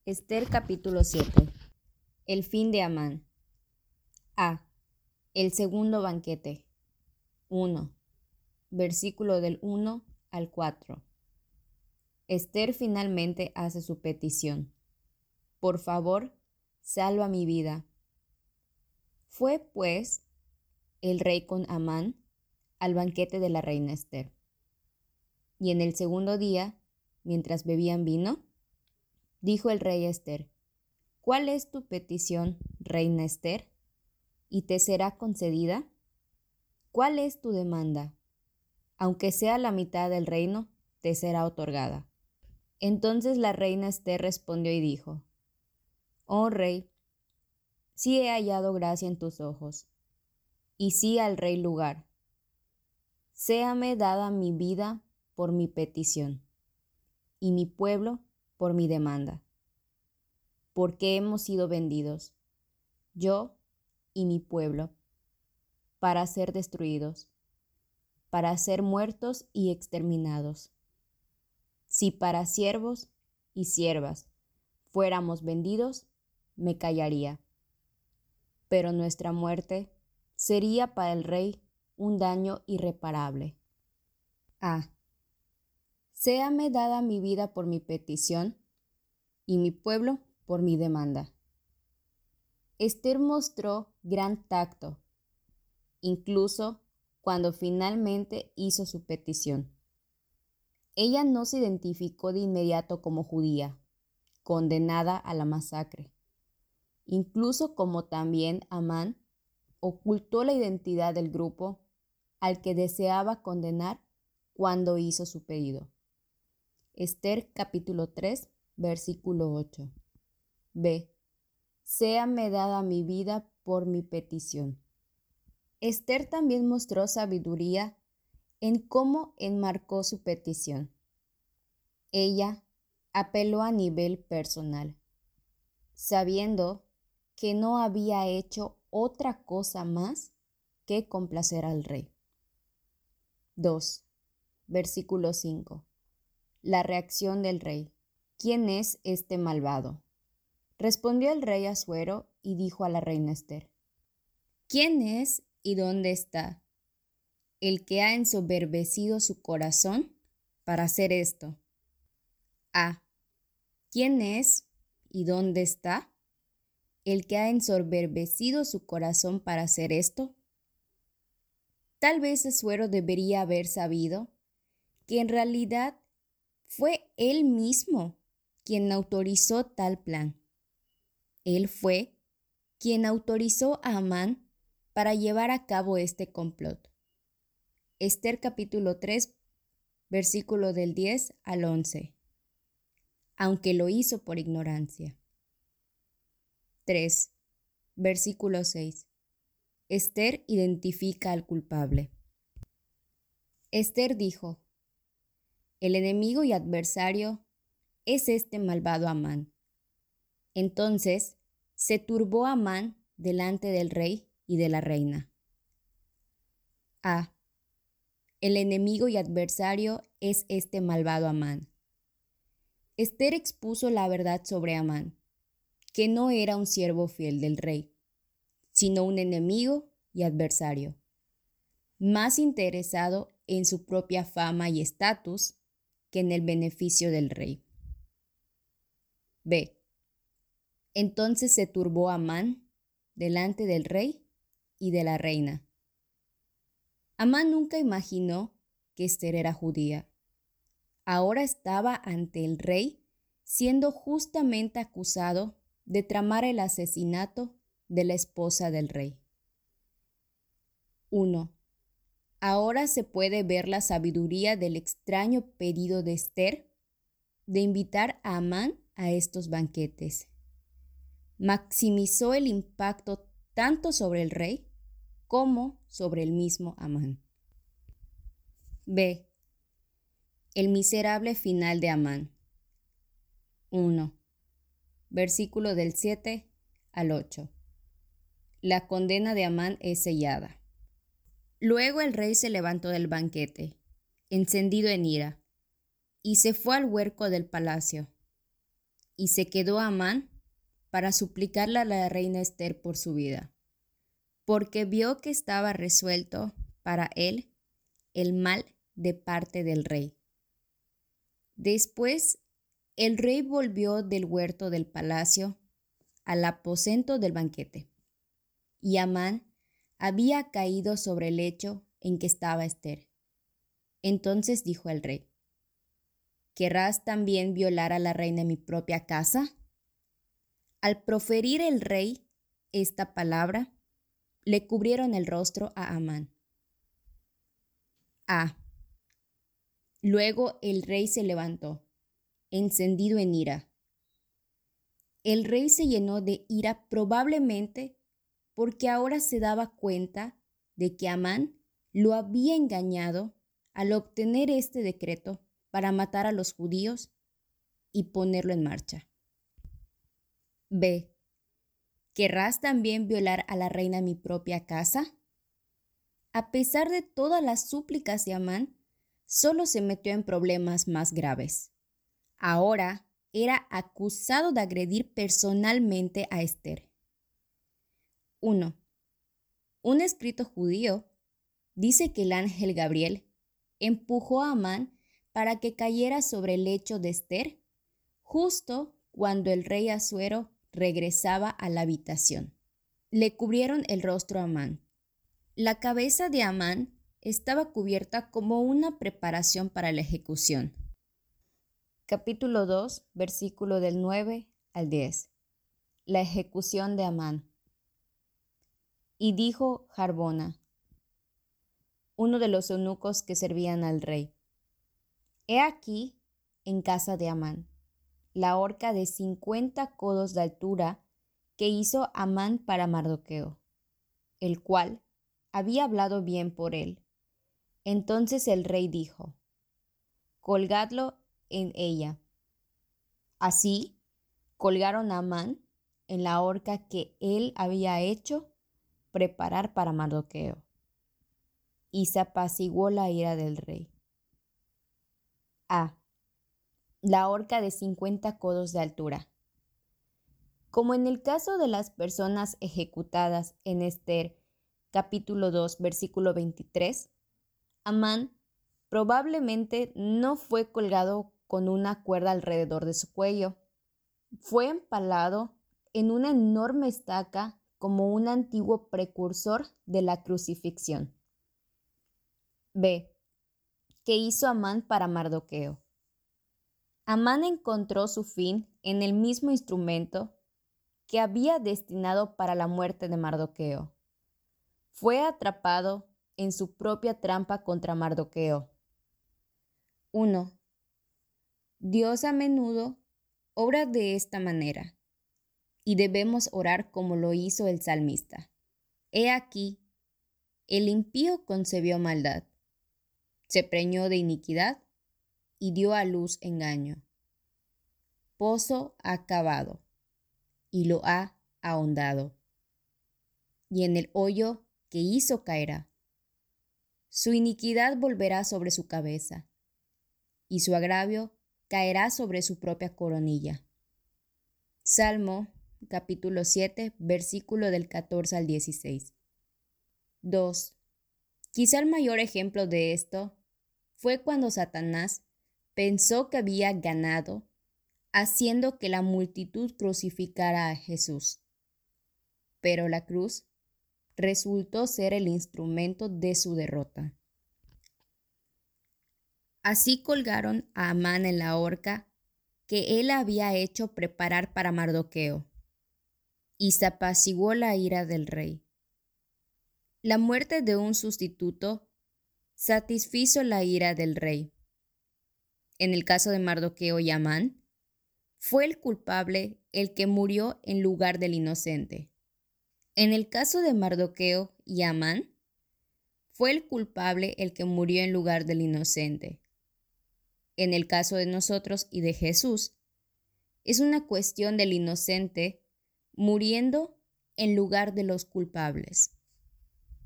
Ester capítulo 7. El fin de Amán. A. El segundo banquete. 1. Versículo del 1 al 4. Ester finalmente hace su petición. Por favor, salva mi vida. Fue, pues, el rey con Amán al banquete de la reina Ester. Y en el segundo día, mientras bebían vino, dijo el rey a Ester: ¿Cuál es tu petición, reina Ester? ¿Y te será concedida? ¿Cuál es tu demanda? Aunque sea la mitad del reino, te será otorgada. Entonces la reina Ester respondió y dijo: Oh rey, sí he hallado gracia en tus ojos, y sí al rey lugar. Séame dada mi vida por mi petición, y mi pueblo por mi demanda. Porque hemos sido vendidos, yo y mi pueblo, para ser destruidos, para ser muertos y exterminados. Si para siervos y siervas fuéramos vendidos, me callaría. Pero nuestra muerte sería para el rey un daño irreparable. A. Séame dada mi vida por mi petición y mi pueblo por mi demanda. Ester mostró gran tacto, incluso cuando finalmente hizo su petición. Ella no se identificó de inmediato como judía, condenada a la masacre. Incluso como también Amán ocultó la identidad del grupo al que deseaba condenar cuando hizo su pedido. Ester capítulo 3, versículo 8. B. Séame dada mi vida por mi petición. Ester también mostró sabiduría en cómo enmarcó su petición. Ella apeló a nivel personal, sabiendo que no había hecho otra cosa más que complacer al rey. 2. Versículo 5. La reacción del rey. ¿Quién es este malvado? Respondió el rey Asuero y dijo a la reina Ester: ¿Quién es y dónde está el que ha ensoberbecido su corazón para hacer esto? A. ¿Quién es y dónde está el que ha ensoberbecido su corazón para hacer esto? Tal vez Asuero debería haber sabido que en realidad fue él mismo quien autorizó tal plan. Él fue quien autorizó a Amán para llevar a cabo este complot. Ester capítulo 3, versículo del 10 al 11. Aunque lo hizo por ignorancia. 3. Versículo 6. Ester identifica al culpable. Ester dijo: El enemigo y adversario es este malvado Amán. Entonces se turbó Amán delante del rey y de la reina. A. El enemigo y adversario es este malvado Amán. Ester expuso la verdad sobre Amán, que no era un siervo fiel del rey, sino un enemigo y adversario, más interesado en su propia fama y estatus que en el beneficio del rey. B. Entonces se turbó Amán delante del rey y de la reina. Amán nunca imaginó que Ester era judía. Ahora estaba ante el rey siendo justamente acusado de tramar el asesinato de la esposa del rey. 1. Ahora se puede ver la sabiduría del extraño pedido de Ester de invitar a Amán a estos banquetes. Maximizó el impacto tanto sobre el rey como sobre el mismo Amán. B. El miserable final de Amán. 1. Versículo del 7 al 8. La condena de Amán es sellada. Luego el rey se levantó del banquete, encendido en ira, y se fue al huerco del palacio. y se quedó Amán para suplicarle a la reina Ester por su vida, porque vio que estaba resuelto para él el mal de parte del rey. Después, el rey volvió del huerto del palacio al aposento del banquete, y Amán había caído sobre el lecho en que estaba Ester. Entonces dijo el rey: ¿Querrás también violar a la reina en mi propia casa? Al proferir el rey esta palabra, le cubrieron el rostro a Amán. Luego el rey se levantó, encendido en ira. El rey se llenó de ira probablemente porque ahora se daba cuenta de que Amán lo había engañado al obtener este decreto para matar a los judíos y ponerlo en marcha. B. ¿Querrás también violar a la reina en mi propia casa? A pesar de todas las súplicas de Amán, solo se metió en problemas más graves. Ahora era acusado de agredir personalmente a Ester. 1. Un escrito judío dice que el ángel Gabriel empujó a Amán para que cayera sobre el lecho de Ester justo cuando el rey Asuero regresaba a la habitación. Le cubrieron el rostro a Amán. La cabeza de Amán estaba cubierta como una preparación para la ejecución. Capítulo 2, versículo del 9 al 10. La ejecución de Amán. Y dijo Harbona, uno de los eunucos que servían al rey: He aquí, en casa de Amán, la horca de 50 codos de altura que hizo Amán para Mardoqueo, el cual había hablado bien por él. Entonces el rey dijo: Colgadlo en ella. Así colgaron a Amán en la horca que él había hecho preparar para Mardoqueo, y se apaciguó la ira del rey. La horca de 50 codos de altura. Como en el caso de las personas ejecutadas en Ester, capítulo 2, versículo 23, Amán probablemente no fue colgado con una cuerda alrededor de su cuello. Fue empalado en una enorme estaca como un antiguo precursor de la crucifixión. B. ¿Qué hizo Amán para Mardoqueo? Amán encontró su fin en el mismo instrumento que había destinado para la muerte de Mardoqueo. Fue atrapado en su propia trampa contra Mardoqueo. 1. Dios a menudo obra de esta manera, y debemos orar como lo hizo el salmista. He aquí, el impío concebió maldad, se preñó de iniquidad y dio a luz engaño. Pozo ha cavado y lo ha ahondado, y en el hoyo que hizo caerá. Su iniquidad volverá sobre su cabeza, y su agravio caerá sobre su propia coronilla. Salmo capítulo 7, versículo del 14 al 16. 2. Quizá el mayor ejemplo de esto fue cuando Satanás pensó que había ganado haciendo que la multitud crucificara a Jesús. Pero la cruz resultó ser el instrumento de su derrota. Así colgaron a Amán en la horca que él había hecho preparar para Mardoqueo, y se apaciguó la ira del rey. La muerte de un sustituto satisfizo la ira del rey. En el caso de Mardoqueo y Amán, fue el culpable el que murió en lugar del inocente. En el caso de Mardoqueo y Amán, fue el culpable el que murió en lugar del inocente. En el caso de nosotros y de Jesús, es una cuestión del inocente muriendo en lugar de los culpables.